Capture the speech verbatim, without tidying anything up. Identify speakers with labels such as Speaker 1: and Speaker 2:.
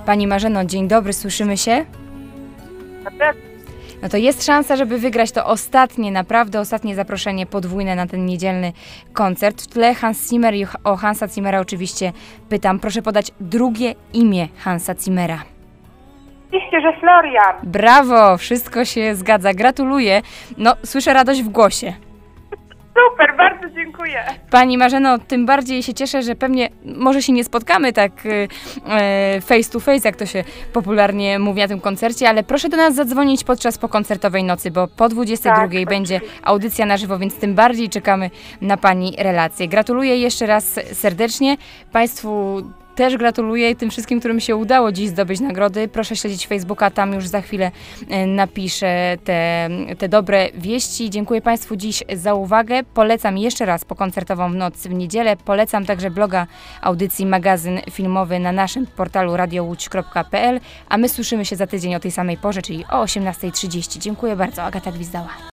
Speaker 1: Pani Marzeno, dzień dobry, słyszymy się?
Speaker 2: Naprawdę?
Speaker 1: No to jest szansa, żeby wygrać to ostatnie, naprawdę ostatnie zaproszenie podwójne na ten niedzielny koncert. W tle Hans Zimmer i o Hansa Zimmera oczywiście pytam. Proszę podać drugie imię Hansa Zimmera.
Speaker 2: Oczywiście, że Florian.
Speaker 1: Brawo, wszystko się zgadza, gratuluję. No, słyszę radość w głosie.
Speaker 2: Super, bardzo dziękuję.
Speaker 1: Pani Marzeno, tym bardziej się cieszę, że pewnie może się nie spotkamy tak e, face to face, jak to się popularnie mówi na tym koncercie, ale proszę do nas zadzwonić podczas pokoncertowej nocy, bo po dwudziestej drugiej
Speaker 2: Tak,
Speaker 1: będzie audycja na żywo, więc tym bardziej czekamy na Pani relację. Gratuluję jeszcze raz serdecznie. Państwu też gratuluję tym wszystkim, którym się udało dziś zdobyć nagrody. Proszę śledzić Facebooka, tam już za chwilę napiszę te, te dobre wieści. Dziękuję Państwu dziś za uwagę. Polecam jeszcze raz pokoncertową noc w niedzielę. Polecam także bloga audycji Magazyn Filmowy na naszym portalu radio łódź kropka p l, a my słyszymy się za tydzień o tej samej porze, czyli o osiemnastej trzydzieści. Dziękuję bardzo. Agata Gwizdała.